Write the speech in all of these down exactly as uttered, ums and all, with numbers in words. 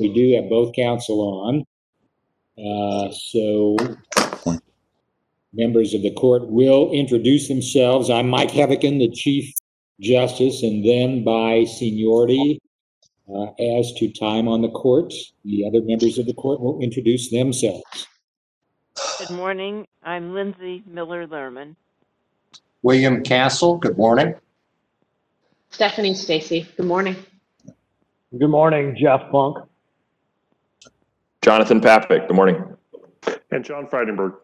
We do have both counsel on. Uh, so members of the court will introduce themselves. I'm Mike Heavican, the Chief Justice, and then by seniority uh, as to time on the court, the other members of the court will introduce themselves. Good morning. I'm Lindsay Miller-Lerman. William Castle, good morning. Stephanie Stacy, good morning. Good morning, Jeff Funk. Jonathan Papik, good morning. And John Freidenberg.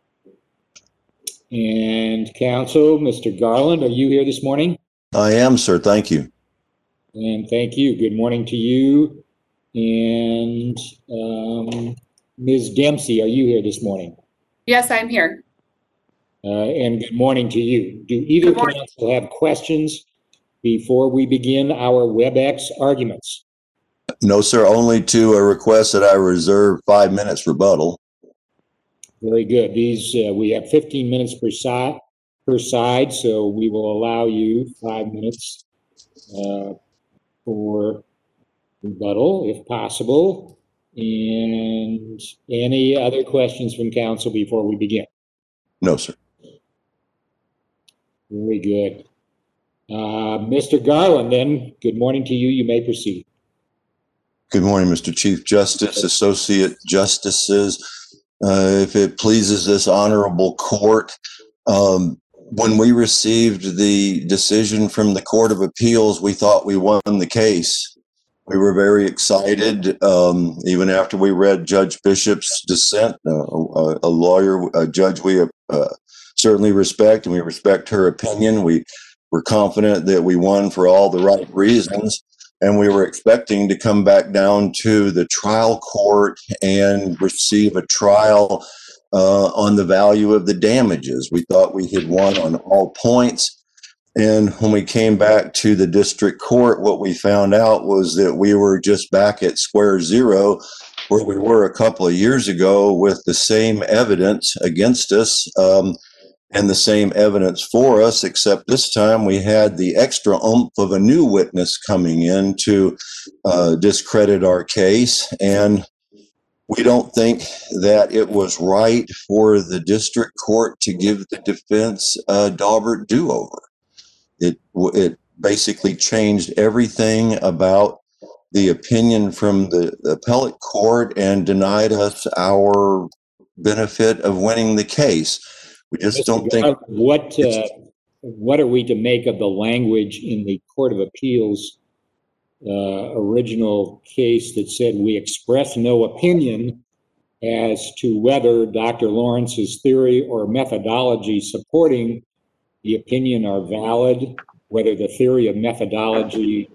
And counsel, Mister Garland, are you here this morning? I am, sir. Thank you. And thank you. Good morning to you. And um, Miz Dempsey, are you here this morning? Yes, I'm here. Uh, and good morning to you. Do either counsel have questions before we begin our WebEx arguments? No, sir. Only to a request that I reserve five minutes rebuttal. Very good. These uh, we have fifteen minutes per side, per side, so we will allow you five minutes uh, for rebuttal, if possible. And any other questions from counsel before we begin? No, sir. Very good. Uh, Mister Garland, then, good morning to you. You may proceed. Good morning, Mister Chief Justice, Associate Justices. Uh, if it pleases this honorable court, um, when we received the decision from the Court of Appeals, we thought we won the case. We were very excited, um, even after we read Judge Bishop's dissent, uh, a, a lawyer, a judge we uh, certainly respect, and we respect her opinion. We were confident that we won for all the right reasons. And we were expecting to come back down to the trial court and receive a trial uh, on the value of the damages. We thought we had won on all points. And when we came back to the district court, what we found out was that we were just back at square zero where we were a couple of years ago with the same evidence against us. Um, and the same evidence for us, except this time we had the extra oomph of a new witness coming in to uh, discredit our case. And we don't think that it was right for the district court to give the defense a Daubert do-over. It, it basically changed everything about the opinion from the, the appellate court and denied us our benefit of winning the case. We just Mister don't think. What uh, what are we to make of the language in the Court of Appeals uh, original case that said we express no opinion as to whether Doctor Lawrence's theory or methodology supporting the opinion are valid, whether the theory of methodology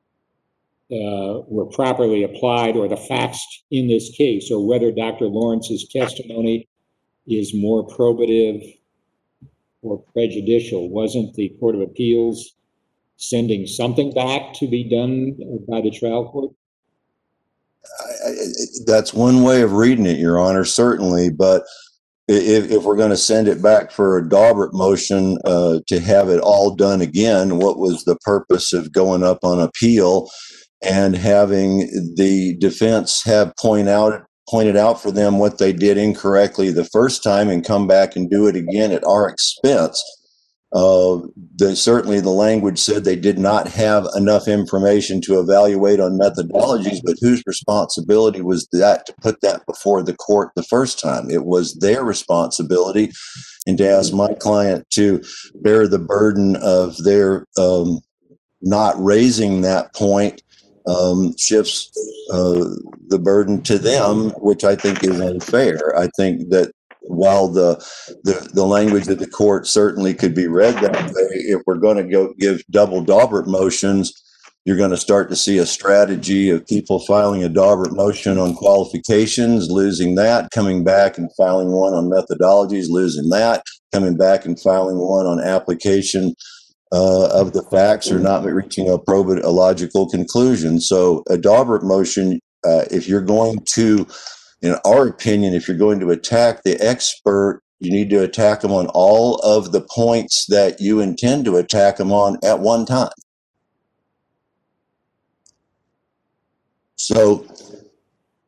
uh, were properly applied, or the facts in this case, or whether Doctor Lawrence's testimony is more probative or prejudicial? Wasn't the Court of Appeals sending something back to be done by the trial court? I, I, that's one way of reading it, Your Honor, certainly. But if, if we're going to send it back for a Daubert motion uh, to have it all done again, what was the purpose of going up on appeal and having the defense have point out pointed out for them what they did incorrectly the first time and come back and do it again at our expense? Uh, the, certainly the language said they did not have enough information to evaluate on methodologies, but whose responsibility was that to put that before the court the first time? It was their responsibility, and to ask my client to bear the burden of their um, not raising that point um, shifts uh, the burden to them, which I think is unfair. I think that while the, the the language of the court certainly could be read that way, if we're going to go give double Daubert motions, you're going to start to see a strategy of people filing a Daubert motion on qualifications, losing that, coming back and filing one on methodologies, losing that, coming back and filing one on application uh, of the facts, or not reaching a probate, a logical conclusion. So a Daubert motion, uh, if you're going to, in our opinion, if you're going to attack the expert, you need to attack them on all of the points that you intend to attack them on at one time. So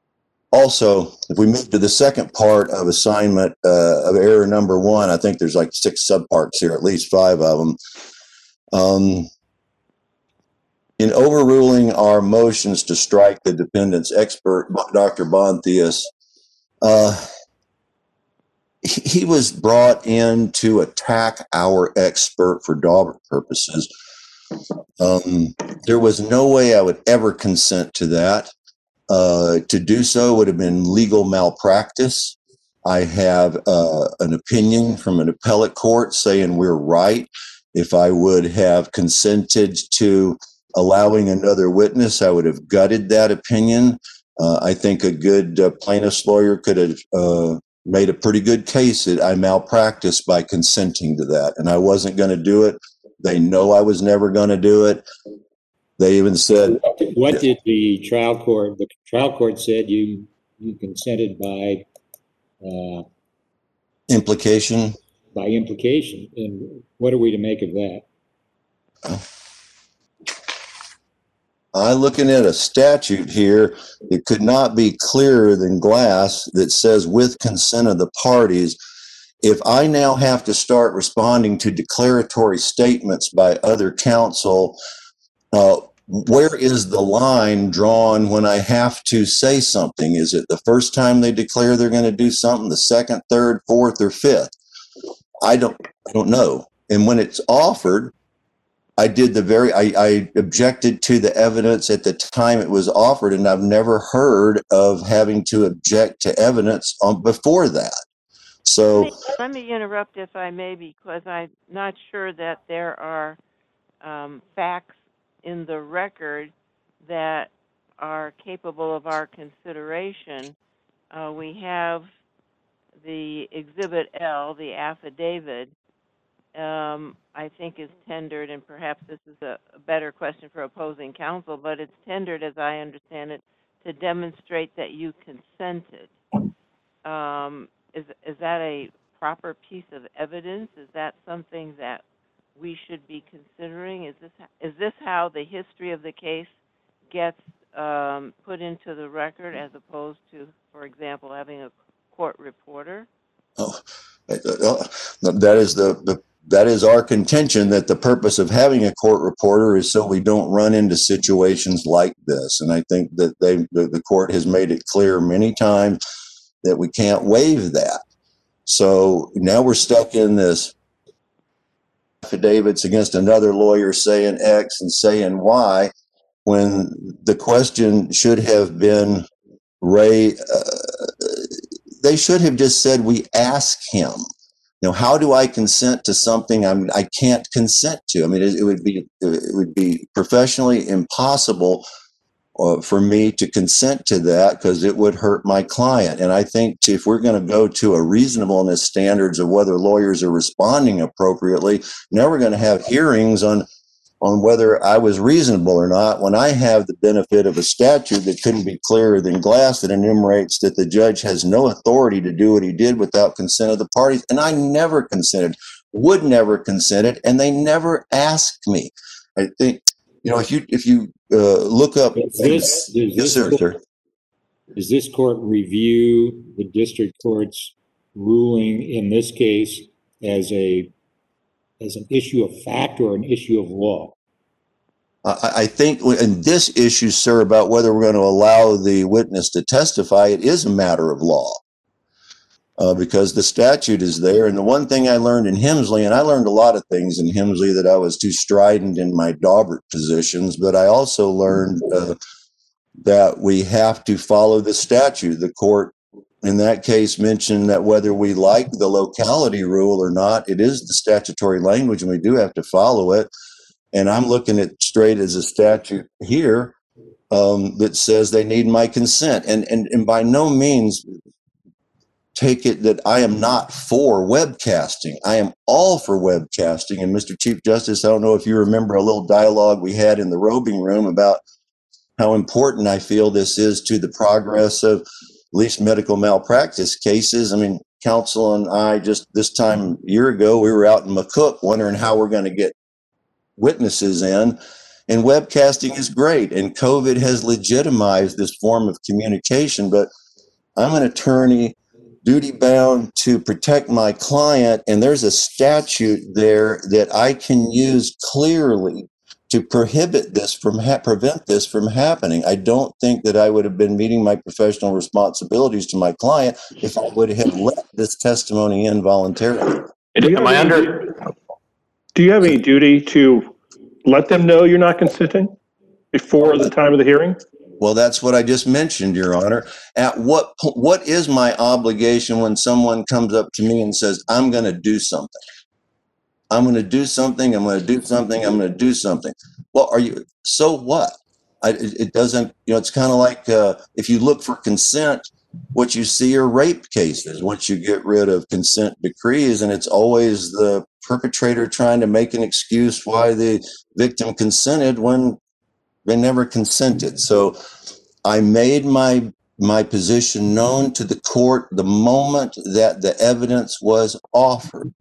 also, if we move to the second part of assignment uh, of error number one, I think there's like six subparts here, at least five of them. Um, in overruling our motions to strike the defendant's expert, Doctor Bontheus, uh, he, he was brought in to attack our expert for Daubert purposes. Um, there was no way I would ever consent to that. Uh, to do so would have been legal malpractice. I have uh, an opinion from an appellate court saying we're right. If I would have consented to allowing another witness, I would have gutted that opinion. Uh, I think a good uh, plaintiff's lawyer could have uh, made a pretty good case that I malpracticed by consenting to that, and I wasn't going to do it. They know I was never going to do it. They even said, what did the trial court, the trial court said you, you consented by, uh, implication. by implication. And what are we to make of that? I'm looking at a statute here that could not be clearer than glass that says with consent of the parties. If I now have to start responding to declaratory statements by other counsel, uh, where is the line drawn when I have to say something? Is it the first time they declare they're going to do something, the second, third, fourth, or fifth? I don't, I don't know. And when it's offered, I did the very, I, I objected to the evidence at the time it was offered, and I've never heard of having to object to evidence on before that. So Let me, let me interrupt if I may, because I'm not sure that there are um, facts in the record that are capable of our consideration. Uh, we have the Exhibit L, the affidavit, um, I think is tendered, and perhaps this is a, a better question for opposing counsel, but it's tendered, as I understand it, to demonstrate that you consented. Um, is, is that a proper piece of evidence? Is that something that we should be considering? Is this is this how the history of the case gets um, put into the record, as opposed to, for example, having a court reporter? oh, that is the, the that is our contention, that the purpose of having a court reporter is so we don't run into situations like this. And I think that they the, the court has made it clear many times that we can't waive that. So now we're stuck in this affidavits against another lawyer saying X and saying Y, when the question should have been, Ray, uh, they should have just said, we ask him. You know, how do I consent to something I'm, I can't consent to? I mean, it, it would be it would be professionally impossible uh, for me to consent to that, because it would hurt my client. And I think if we're going to go to a reasonableness standards of whether lawyers are responding appropriately, now we're going to have hearings on on whether I was reasonable or not, when I have the benefit of a statute that couldn't be clearer than glass, that enumerates that the judge has no authority to do what he did without consent of the parties. And I never consented, would never consented, and they never asked me. I think, you know, if you if you uh, look up, Does this, does yes, this sir, court, sir. does this court review the district court's ruling in this case as a as an issue of fact or an issue of law? I, I think in this issue, sir, about whether we're going to allow the witness to testify, it is a matter of law. Uh, because the statute is there. And the one thing I learned in Hemsley, and I learned a lot of things in Hemsley that I was too strident in my Daubert positions, but I also learned uh, that we have to follow the statute. The court in that case mentioned that whether we like the locality rule or not, it is the statutory language and we do have to follow it. And I'm looking at straight as a statute here um, that says they need my consent. And, and, and by no means take it that I am not for webcasting. I am all for webcasting. And Mister Chief Justice, I don't know if you remember a little dialogue we had in the robing room about how important I feel this is to the progress of at least medical malpractice cases. I mean, counsel and I just this time a year ago, we were out in McCook wondering how we're going to get witnesses in. And webcasting is great. And COVID has legitimized this form of communication, but I'm an attorney duty bound to protect my client, and there's a statute there that I can use clearly to prohibit this from ha- prevent this from happening. I don't think that I would have been meeting my professional responsibilities to my client if I would have let this testimony in voluntarily. Do you Am have I any- under, Do you have any duty to let them know you're not consenting before the time of the hearing? Well, that's what I just mentioned, Your Honor. At what po- what is my obligation when someone comes up to me and says, I'm going to do something? I'm going to do something. I'm going to do something. I'm going to do something. Well, are you, so what? I, it, it doesn't, you know, it's kind of like uh, if you look for consent, what you see are rape cases once you get rid of consent decrees, and it's always the perpetrator trying to make an excuse why the victim consented when they never consented. So I made my my position known to the court the moment that the evidence was offered.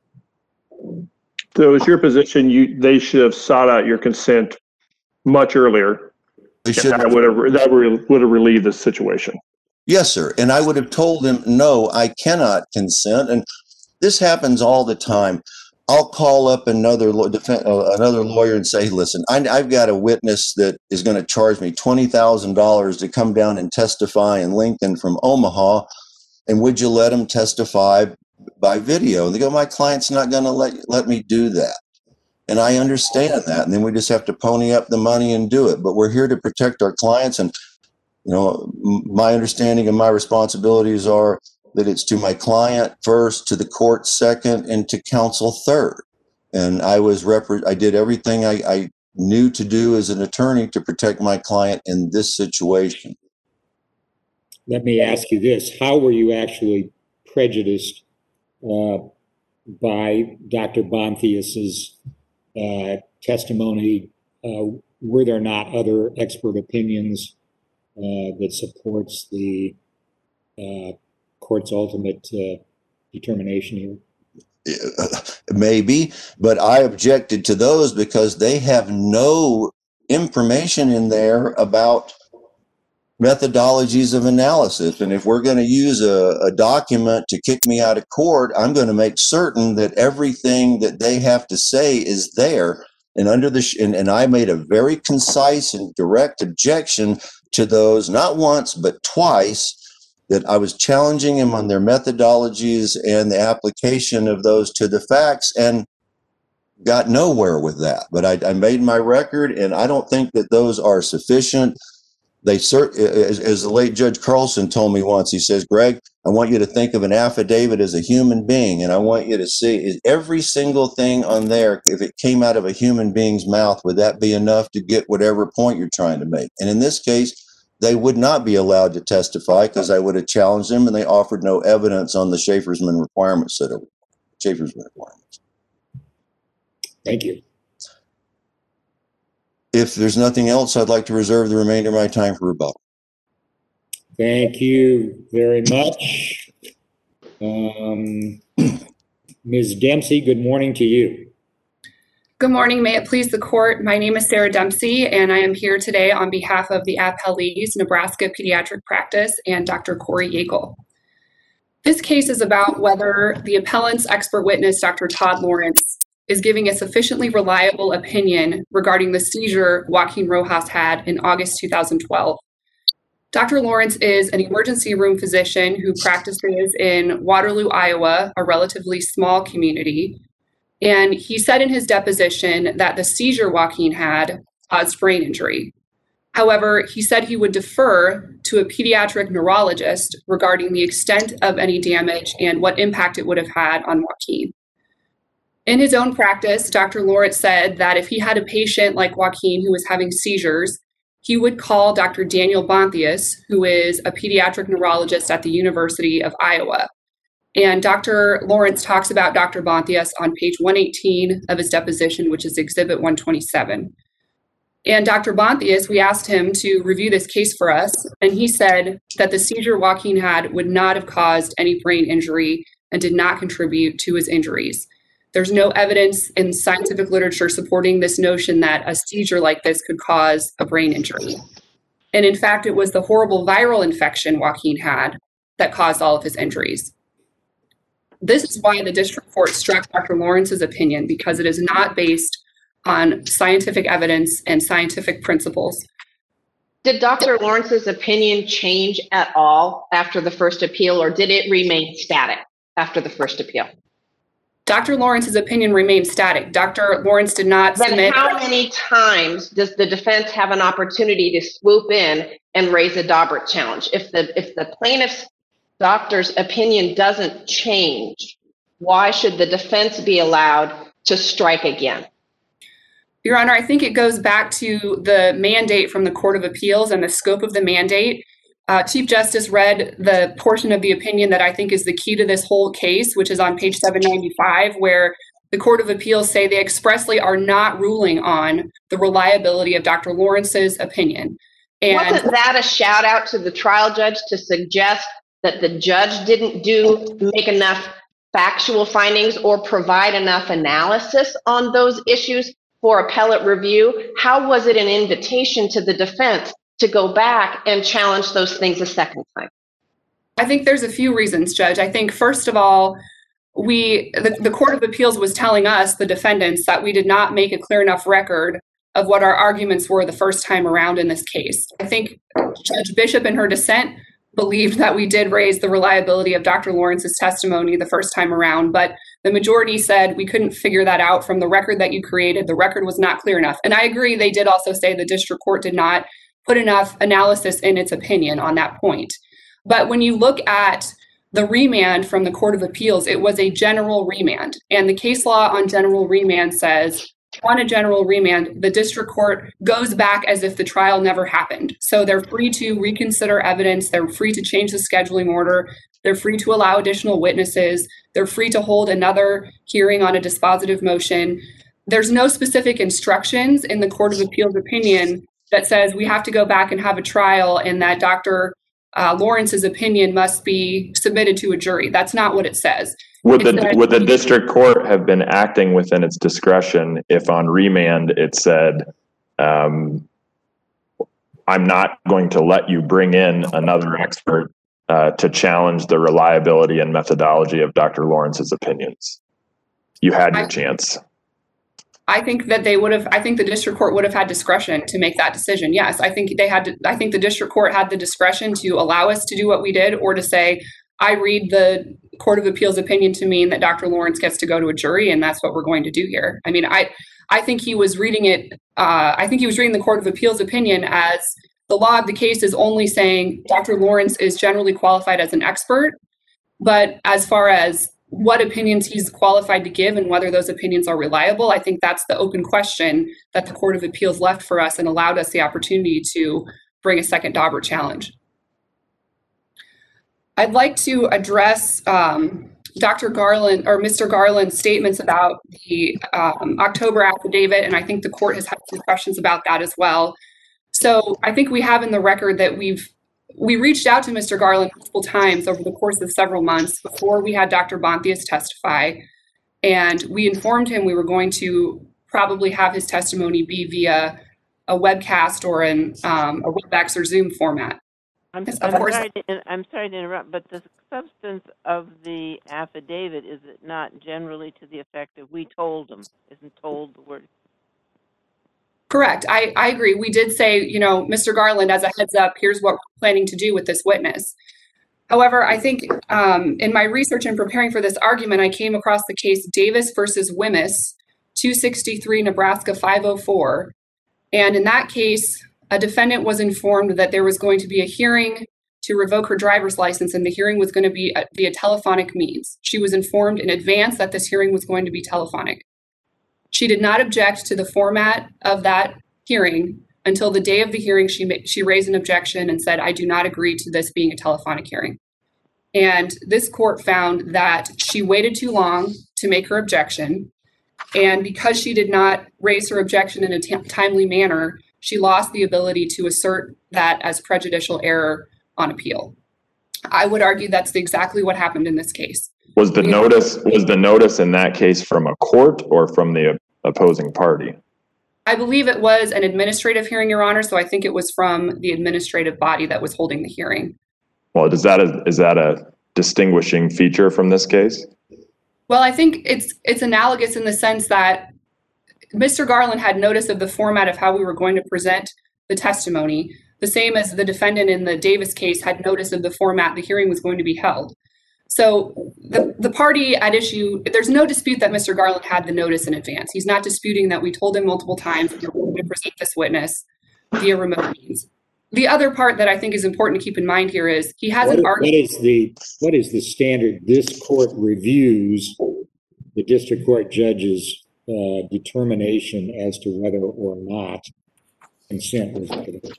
So is your position you, they should have sought out your consent much earlier? They And should that have, would have, that would would have relieved the situation. yes, sir. And I would have told them, no, I cannot consent. And this happens all the time. I'll call up another law- defen- uh, another lawyer and say, listen, I, I've got a witness that is going to charge me twenty thousand dollars to come down and testify in Lincoln from Omaha. And would you let him testify by video? And they go, my client's not going to let let me do that. And I understand that. And then we just have to pony up the money and do it. But we're here to protect our clients. And, you know, m- my understanding and my responsibilities are that it's to my client first, to the court second, and to counsel third. And I was repre- I did everything I, I knew to do as an attorney to protect my client in this situation. Let me ask you this. How were you actually prejudiced uh, by Doctor Bonthius's uh, testimony? Uh, were there not other expert opinions uh, that supports the uh, court's ultimate uh, determination here? Maybe, but I objected to those because they have no information in there about methodologies of analysis. And if we're going to use a, a document to kick me out of court, I'm going to make certain that everything that they have to say is there. And under the sh- and, and I made a very concise and direct objection to those, not once but twice, that I was challenging them on their methodologies and the application of those to the facts, and got nowhere with that. But I, I made my record, and I don't think that those are sufficient. They cert, as, as the late Judge Carlson told me once, he says, Greg, I want you to think of an affidavit as a human being, and I want you to see is every single thing on there, if it came out of a human being's mouth, would that be enough to get whatever point you're trying to make? And in this case, they would not be allowed to testify because I would have challenged them, and they offered no evidence on the Schaefersman requirements that are Schaefersman requirements. Thank you. If there's nothing else, I'd like to reserve the remainder of my time for rebuttal. Thank you very much. Um, Miz Dempsey, good morning to you. Good morning. May it please the court. My name is Sarah Dempsey, and I am here today on behalf of the Appellees Nebraska Pediatric Practice and Doctor Corey Yeakel. This case is about whether the appellant's expert witness, Doctor Todd Lawrence, is giving a sufficiently reliable opinion regarding the seizure Joaquin Rojas had in August two thousand twelve. Doctor Lawrence is an emergency room physician who practices in Waterloo, Iowa, a relatively small community. And he said in his deposition that the seizure Joaquin had caused brain injury. However, he said he would defer to a pediatric neurologist regarding the extent of any damage and what impact it would have had on Joaquin. In his own practice, Doctor Lawrence said that if he had a patient like Joaquin who was having seizures, he would call Doctor Daniel Bonthius, who is a pediatric neurologist at the University of Iowa. And Doctor Lawrence talks about Doctor Bonthius on page one eighteen of his deposition, which is Exhibit one twenty-seven. And Doctor Bonthius, we asked him to review this case for us, and he said that the seizure Joaquin had would not have caused any brain injury and did not contribute to his injuries. There's no evidence in scientific literature supporting this notion that a seizure like this could cause a brain injury. And in fact, it was the horrible viral infection Joaquin had that caused all of his injuries. This is why the district court struck Doctor Lawrence's opinion, because it is not based on scientific evidence and scientific principles. Did Doctor Lawrence's opinion change at all after the first appeal, or did it remain static after the first appeal? Doctor Lawrence's opinion remained static. Doctor Lawrence did not Then submit. how many times does the defense have an opportunity to swoop in and raise a Daubert challenge? If the if the plaintiff's doctor's opinion doesn't change, why should the defense be allowed to strike again? Your Honor, I think it goes back to the mandate from the Court of Appeals and the scope of the mandate. Uh, Chief Justice read the portion of the opinion that I think is the key to this whole case, which is on page seven ninety-five, where the Court of Appeals say they expressly are not ruling on the reliability of Doctor Lawrence's opinion. And wasn't that a shout out to the trial judge to suggest that the judge didn't do make enough factual findings or provide enough analysis on those issues for appellate review? How was it an invitation to the defense to go back and challenge those things a second time? I think there's a few reasons, Judge. I think, first of all, we the, the Court of Appeals was telling us, the defendants, that we did not make a clear enough record of what our arguments were the first time around in this case. I think Judge Bishop, in her dissent, believed that we did raise the reliability of Doctor Lawrence's testimony the first time around, but the majority said we couldn't figure that out from the record that you created. The record was not clear enough. And I agree, they did also say the district court did not put enough analysis in its opinion on that point. But when you look at the remand from the Court of Appeals, it was a general remand. And the case law on general remand says, on a general remand, the district court goes back as if the trial never happened. So they're free to reconsider evidence. They're free to change the scheduling order. They're free to allow additional witnesses. They're free to hold another hearing on a dispositive motion. There's no specific instructions in the Court of Appeals opinion that says we have to go back and have a trial and that Doctor Uh, Lawrence's opinion must be submitted to a jury. That's not what it says. Would It the says- would the district court have been acting within its discretion if on remand it said, um, I'm not going to let you bring in another expert uh, to challenge the reliability and methodology of Doctor Lawrence's opinions? You had your I- chance. I think that they would have, I think the district court would have had discretion to make that decision. Yes, I think they had to, I think the district court had the discretion to allow us to do what we did, or to say, I read the Court of Appeals opinion to mean that Doctor Lawrence gets to go to a jury, and that's what we're going to do here. I mean, I, I think he was reading it, uh, I think he was reading the Court of Appeals opinion as the law of the case is only saying Doctor Lawrence is generally qualified as an expert, but as far as what opinions he's qualified to give and whether those opinions are reliable, I think that's the open question that the Court of Appeals left for us and allowed us the opportunity to bring a second Daubert challenge. I'd like to address um, Doctor Garland or Mister Garland's statements about the um, October affidavit, and I think the court has had some questions about that as well. So I think we have in the record that we've We reached out to Mister Garland multiple times over the course of several months before we had Doctor Bontius testify, and we informed him we were going to probably have his testimony be via a webcast or an um, a WebEx or Zoom format. I'm, Yes, I'm of course. sorry to, I'm sorry to interrupt, but the substance of the affidavit, is it not generally to the effect of we told him? Isn't told the word? Correct. I, I agree. We did say, you know, Mister Garland, as a heads up, here's what we're planning to do with this witness. However, I think um, in my research and preparing for this argument, I came across the case Davis versus Wimmis, two sixty-three Nebraska five oh four. And in that case, a defendant was informed that there was going to be a hearing to revoke her driver's license, and the hearing was going to be via telephonic means. She was informed in advance that this hearing was going to be telephonic. She did not object to the format of that hearing until the day of the hearing. She she raised an objection and said, I do not agree to this being a telephonic hearing. And this court found that she waited too long to make her objection. And because she did not raise her objection in a t- timely manner, she lost the ability to assert that as prejudicial error on appeal. I would argue that's exactly what happened in this case. Was the We- notice was the notice in that case from a court or from the opposing party? I believe it was an administrative hearing, Your Honor, so I think it was from the administrative body that was holding the hearing. Well, is that a, is that a distinguishing feature from this case? Well, I think it's it's analogous in the sense that Mister Garland had notice of the format of how we were going to present the testimony, the same as the defendant in the Davis case had notice of the format the hearing was going to be held. So the, the party at issue, there's no dispute that Mister Garland had the notice in advance. He's not disputing that we told him multiple times that we were going to present this witness via remote means. The other part that I think is important to keep in mind here is he hasn't What, argued. what is the what is the standard this court reviews the district court judge's uh, determination as to whether or not consent was given?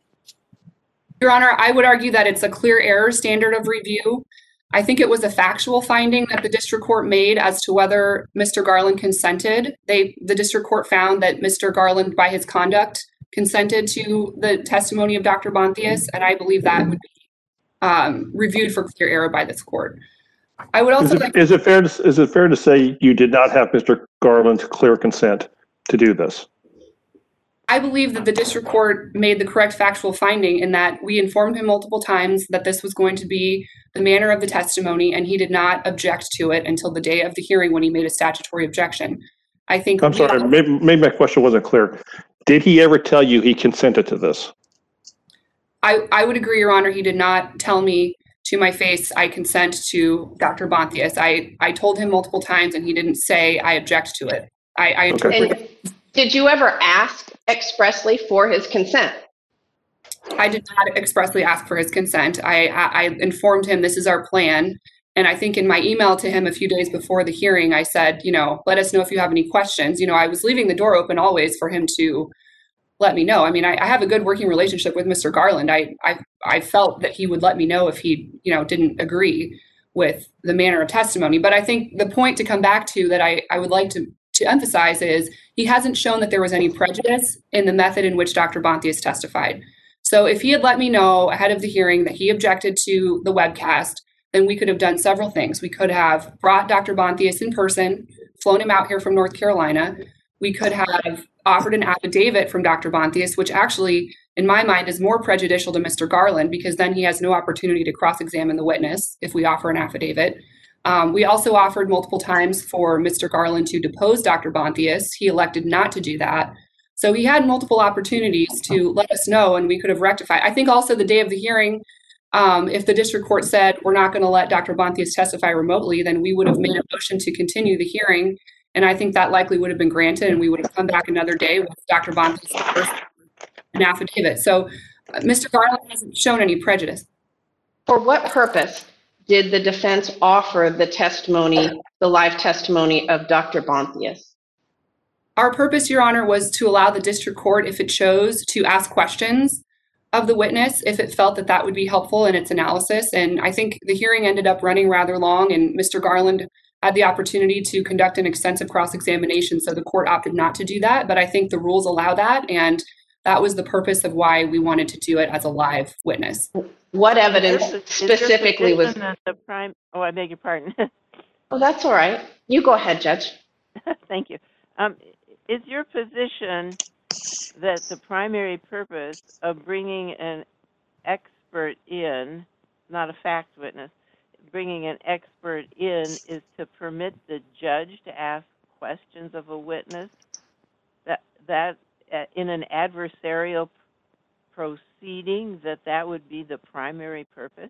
Your Honor, I would argue that it's a clear error standard of review. I think it was a factual finding that the district court made as to whether Mister Garland consented. They, the district court found that Mister Garland, by his conduct, consented to the testimony of Doctor Bonthius, and I believe that would be um, reviewed for clear error by this court. I would also Is it, like is it fair to, is it fair to say you did not have Mister Garland's clear consent to do this? I believe that the district court made the correct factual finding in that we informed him multiple times that this was going to be the manner of the testimony, and he did not object to it until the day of the hearing when he made a statutory objection. I think. I'm sorry, all, maybe, maybe my question wasn't clear. Did he ever tell you he consented to this? I, I would agree, Your Honor. He did not tell me to my face, I consent to Doctor Bonthius. I, I told him multiple times, and he didn't say I object to it. I, I interpret. And did you ever ask expressly for his consent? I did not expressly ask for his consent. I, I, I informed him this is our plan. And I think in my email to him a few days before the hearing, I said, you know, let us know if you have any questions. You know, I was leaving the door open always for him to let me know. I mean, I, I have a good working relationship with Mister Garland. I, I, I felt that he would let me know if he, you know, didn't agree with the manner of testimony. But I think the point to come back to that I, I would like to, to emphasize is he hasn't shown that there was any prejudice in the method in which Doctor Bonthius testified. So if he had let me know ahead of the hearing that he objected to the webcast, then we could have done several things. We could have brought Doctor Bonthius in person, flown him out here from North Carolina. We could have offered an affidavit from Doctor Bonthius, which actually, in my mind, is more prejudicial to Mister Garland because then he has no opportunity to cross-examine the witness if we offer an affidavit. Um, we also offered multiple times for Mister Garland to depose Doctor Bonthius. He elected not to do that. So he had multiple opportunities to let us know, and we could have rectified. I think also the day of the hearing, um, if the district court said we're not going to let Doctor Bonthius testify remotely, then we would have made a motion to continue the hearing. And I think that likely would have been granted, and we would have come back another day with Doctor Bonthius an affidavit. So uh, Mister Garland hasn't shown any prejudice. For what purpose did the defense offer the testimony, the live testimony of Doctor Bonthius? Our purpose, Your Honor, was to allow the district court, if it chose, to ask questions of the witness, if it felt that that would be helpful in its analysis. And I think the hearing ended up running rather long, and Mister Garland had the opportunity to conduct an extensive cross-examination, so the court opted not to do that. But I think the rules allow that, and that was the purpose of why we wanted to do it as a live witness. What evidence Is your- is your specifically was? position that the prime, oh, I beg your pardon. Oh, that's all right. You go ahead, Judge. Thank you. Um, is your position that the primary purpose of bringing an expert in, not a fact witness, bringing an expert in is to permit the judge to ask questions of a witness? That that uh, in an adversarial proceeding, that that would be the primary purpose?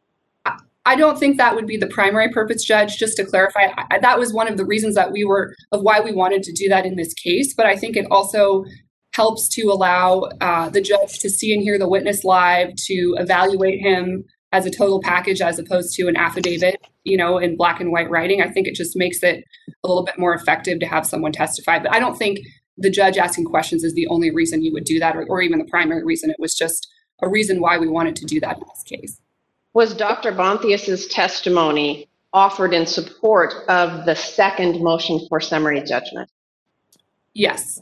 I don't think that would be the primary purpose, Judge. Just to clarify, I, that was one of the reasons that we were, of why we wanted to do that in this case. But I think it also helps to allow uh, the judge to see and hear the witness live, to evaluate him as a total package as opposed to an affidavit, you know, in black and white writing. I think it just makes it a little bit more effective to have someone testify. But I don't think the judge asking questions is the only reason you would do that, or, or even the primary reason. It was just a reason why we wanted to do that in this case. Was Doctor Bonthius's testimony offered in support of the second motion for summary judgment? Yes.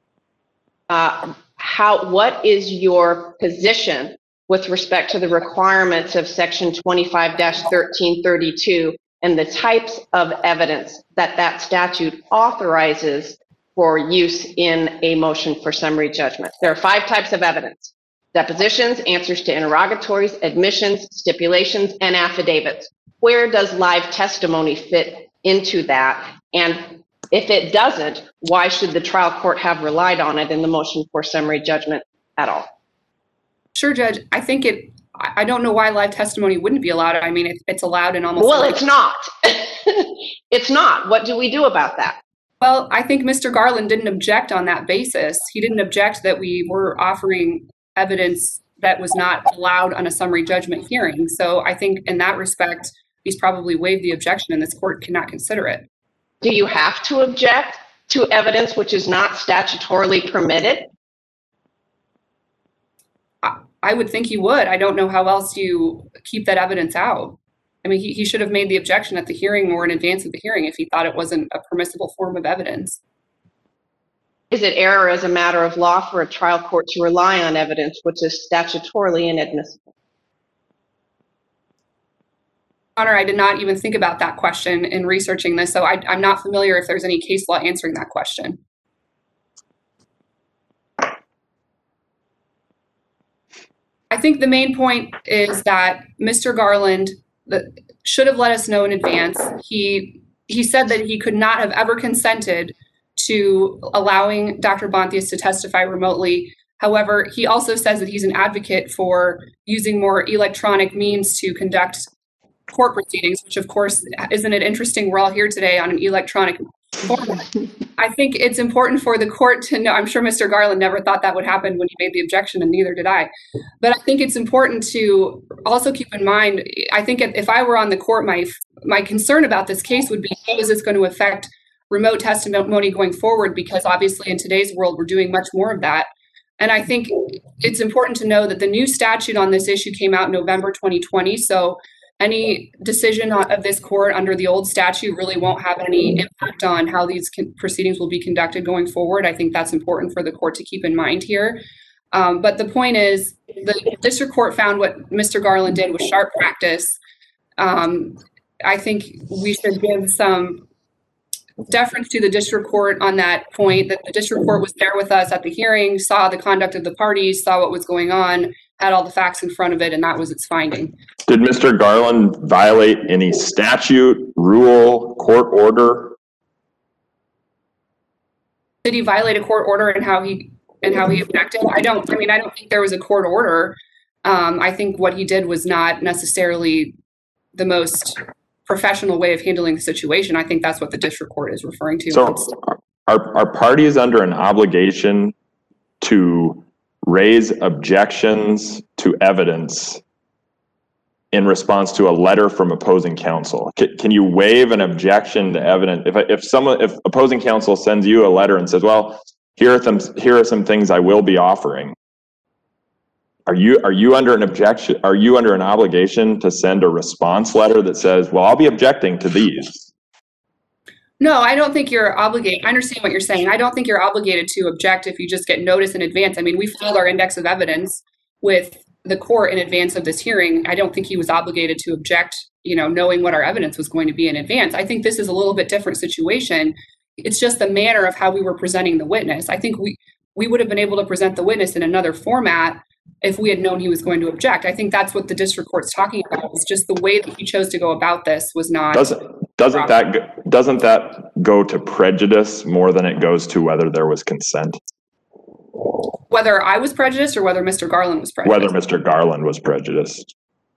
Uh, how? What is your position with respect to the requirements of Section twenty-five dash thirteen thirty-two and the types of evidence that that statute authorizes for use in a motion for summary judgment. There are five types of evidence: depositions, answers to interrogatories, admissions, stipulations, and affidavits. Where does live testimony fit into that? And if it doesn't, why should the trial court have relied on it in the motion for summary judgment at all? Sure, Judge. I think it, I don't know why live testimony wouldn't be allowed. I mean, it, it's allowed in almost. Well, it's not. It's not. What do we do about that? Well, I think Mister Garland didn't object on that basis. He didn't object that we were offering evidence that was not allowed on a summary judgment hearing. So I think in that respect, he's probably waived the objection and this court cannot consider it. Do you have to object to evidence which is not statutorily permitted? I, I would think you would. I don't know how else you keep that evidence out. I mean, he, he should have made the objection at the hearing or in advance of the hearing if he thought it wasn't a permissible form of evidence. Is it error as a matter of law for a trial court to rely on evidence which is statutorily inadmissible? Honor, I did not even think about that question in researching this, so I, I'm not familiar if there's any case law answering that question. I think the main point is that Mister Garland should have let us know in advance. He he said that he could not have ever consented to allowing Doctor Bontius to testify remotely. However, he also says that he's an advocate for using more electronic means to conduct court proceedings, which of course, isn't it interesting? We're all here today on an electronic format. I think it's important for the court to know, I'm sure Mister Garland never thought that would happen when he made the objection, and neither did I. But I think it's important to also keep in mind, I think if I were on the court, my my concern about this case would be, how is this going to affect remote testimony going forward? Because obviously in today's world, we're doing much more of that. And I think it's important to know that the new statute on this issue came out in November twenty twenty. So any decision of this court under the old statute really won't have any impact on how these proceedings will be conducted going forward. I think that's important for the court to keep in mind here. Um, but the point is, the district court found what Mister Garland did was sharp practice. Um, I think we should give some deference to the district court on that point, that the district court was there with us at the hearing, saw the conduct of the parties, saw what was going on, had all the facts in front of it, and that was its finding. Did Mister Garland violate any statute, rule, court order? Did he violate a court order and how he and how he objected? I don't. I mean, I don't think there was a court order. Um, I think what he did was not necessarily the most professional way of handling the situation. I think that's what the district court is referring to. So, are are parties under an obligation to raise objections to evidence in response to a letter from opposing counsel? Can, can you waive an objection to evidence? If, if someone, if opposing counsel sends you a letter and says, well, here are some, here are some things I will be offering. Are you, are you under an objection? Are you under an obligation to send a response letter that says, well, I'll be objecting to these? No, I don't think you're obligated. I understand what you're saying. I don't think you're obligated to object if you just get notice in advance. I mean, we filed our index of evidence with the court in advance of this hearing. I don't think he was obligated to object, you know, knowing what our evidence was going to be in advance. I think this is a little bit different situation. It's just the manner of how we were presenting the witness. I think we, we would have been able to present the witness in another format if we had known he was going to object. I think that's what the district court's talking about. It's just the way that he chose to go about this was not. Doesn't, doesn't that, go, doesn't that go to prejudice more than it goes to whether there was consent? Whether I was prejudiced or whether Mister Garland was prejudiced? Whether Mister Garland was prejudiced.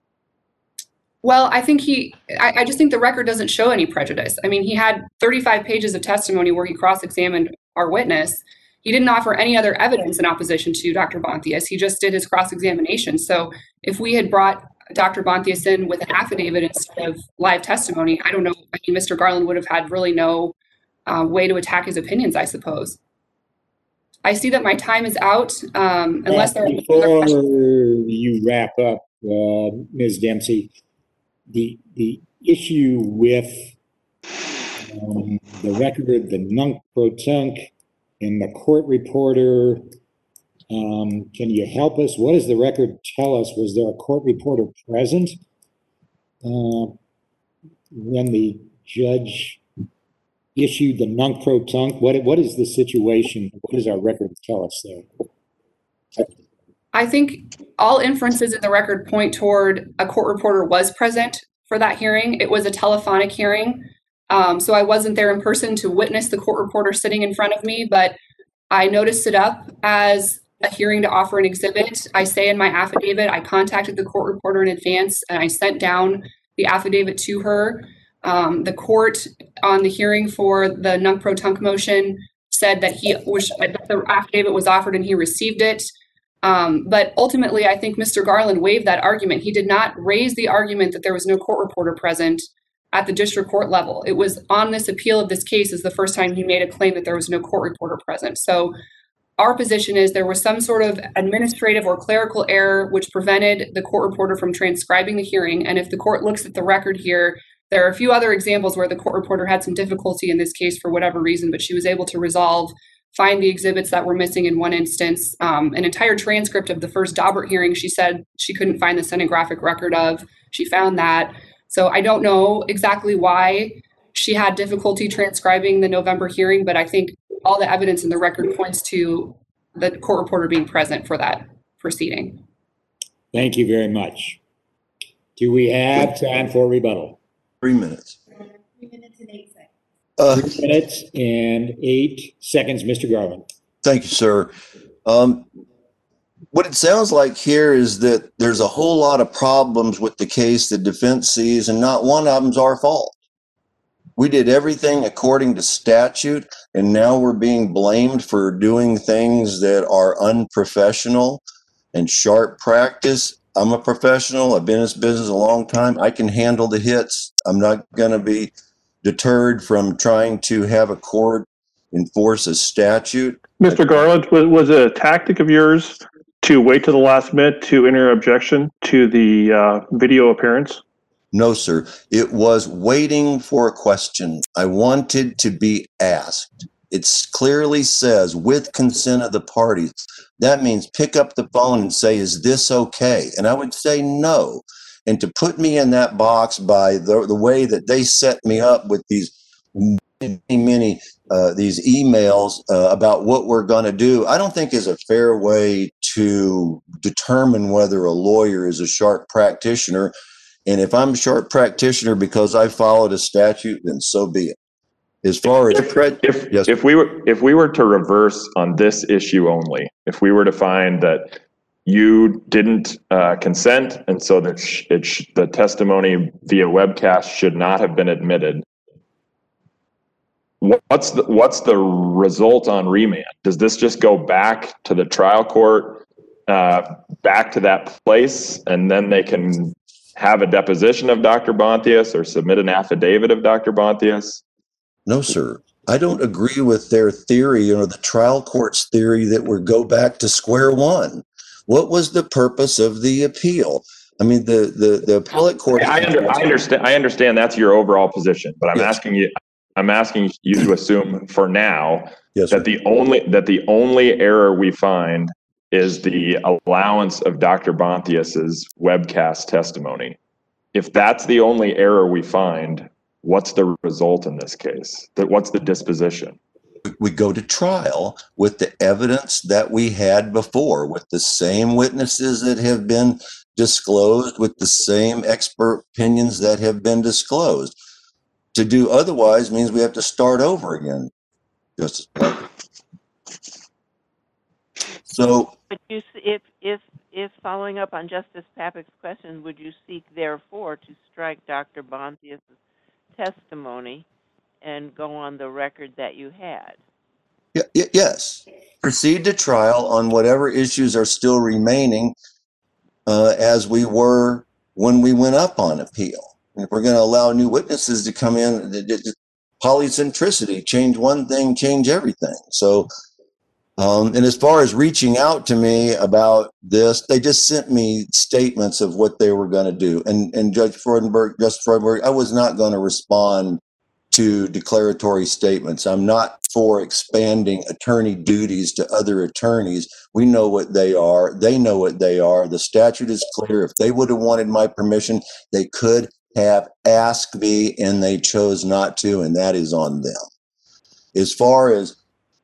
Well, I think he, I, I just think the record doesn't show any prejudice. I mean, he had thirty-five pages of testimony where he cross-examined our witness. He didn't offer any other evidence in opposition to Doctor Bontius. He just did his cross-examination. So if we had brought Doctor Bontius in with an affidavit instead of live testimony, I don't know. I mean, Mister Garland would have had really no uh, way to attack his opinions, I suppose. I see that my time is out. Um, unless there are Before other questions. you wrap up, uh, Miz Dempsey, the the issue with um, the record, the nunc-pro-tunc, and the court reporter, um, can you help us? What does the record tell us? Was there a court reporter present uh, when the judge issued the nunc-pro-tunc? What, what is the situation? What does our record tell us there? I think all inferences in the record point toward a court reporter was present for that hearing. It was a telephonic hearing. Um, so I wasn't there in person to witness the court reporter sitting in front of me, but I noticed it up as a hearing to offer an exhibit. I say in my affidavit, I contacted the court reporter in advance and I sent down the affidavit to her. Um, the court on the hearing for the nunc-pro-tunc motion said that he was, that the affidavit was offered and he received it. Um, but ultimately, I think Mister Garland waived that argument. He did not raise the argument that there was no court reporter present at the district court level. It was on this appeal of this case is the first time he made a claim that there was no court reporter present. So our position is there was some sort of administrative or clerical error which prevented the court reporter from transcribing the hearing. And if the court looks at the record here, there are a few other examples where the court reporter had some difficulty in this case for whatever reason, but she was able to resolve, find the exhibits that were missing in one instance. Um, an entire transcript of the first Daubert hearing, she said she couldn't find the stenographic record of. She found that. So I don't know exactly why she had difficulty transcribing the November hearing, but I think all the evidence in the record points to the court reporter being present for that proceeding. Thank you very much. Do we have time for rebuttal? Three minutes. Three minutes and eight seconds. Uh, Three minutes and eight seconds, Mister Garland. Thank you, sir. Um, what it sounds like here is that there's a whole lot of problems with the case the defense sees, and not one of them's our fault. We did everything according to statute, and now we're being blamed for doing things that are unprofessional and sharp practice. I'm a professional. I've been in this business a long time. I can handle the hits. I'm not going to be deterred from trying to have a court enforce a statute. Mister Garland, was, was it a tactic of yours to wait to the last minute to enter objection to the uh, video appearance? No, sir. It was waiting for a question. I wanted to be asked. It clearly says with consent of the parties. That means pick up the phone and say, is this okay? And I would say no. And to put me in that box by the, the way that they set me up with these many, many uh, these emails uh, about what we're going to do, I don't think is a fair way to determine whether a lawyer is a sharp practitioner. And if I'm a sharp practitioner because I followed a statute, then so be it. As far as if, if, yes. if we were if we were to reverse on this issue only, if we were to find that you didn't uh, consent, and so that sh- it sh- the testimony via webcast should not have been admitted, what's the what's the result on remand? Does this just go back to the trial court, uh, back to that place, and then they can have a deposition of Doctor Bontius or submit an affidavit of Doctor Bontius? No, sir. I don't agree with their theory or the trial court's theory that we go back to square one. What was the purpose of the appeal? I mean, the the, the appellate court. I, under, I understand. I understand that's your overall position, but I'm yes. asking you. I'm asking you to assume for now yes, that sir. the only that the only error we find is the allowance of Doctor Bontius's webcast testimony. If that's the only error we find, what's the result in this case? That what's the disposition? We go to trial with the evidence that we had before, with the same witnesses that have been disclosed, with the same expert opinions that have been disclosed. To do otherwise means we have to start over again, Justice Parker. So, but you, if if if following up on Justice Papek's question, would you seek therefore to strike Doctor Bontius's testimony and go on the record that you had? Yeah, y- yes. Proceed to trial on whatever issues are still remaining uh, as we were when we went up on appeal. And if we're going to allow new witnesses to come in, the, the, polycentricity, change one thing, change everything. So, um, and as far as reaching out to me about this, they just sent me statements of what they were going to do. And, and Judge Freudenberg, Justice Freudenberg, I was not going to respond to declaratory statements. I'm not for expanding attorney duties to other attorneys. We know what they are. They know what they are. The statute is clear. If they would have wanted my permission, they could have asked me, and they chose not to, and that is on them. As far as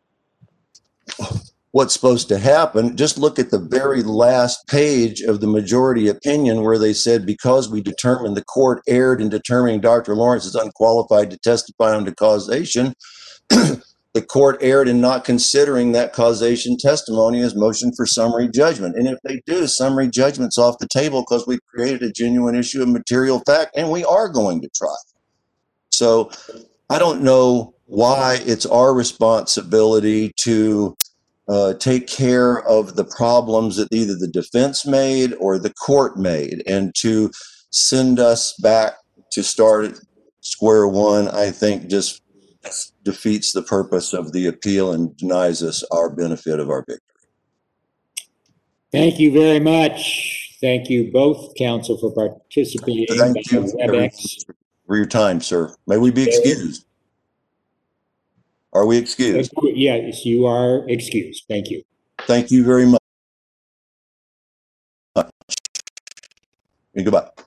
what's supposed to happen, just look at the very last page of the majority opinion where they said, because we determined the court erred in determining Doctor Lawrence is unqualified to testify under causation, the court erred in not considering that causation testimony as motion for summary judgment. And if they do, summary judgment's off the table because we've created a genuine issue of material fact, and we are going to trial. So I don't know why it's our responsibility to uh, take care of the problems that either the defense made or the court made, and to send us back to start at square one, I think just defeats the purpose of the appeal and denies us our benefit of our victory. Thank you very much. Thank you both, counsel, for participating Thank by you WebEx. for your time, sir. May we be excused? Are we excused? Yes, you are excused. Thank you. Thank you very much. And goodbye.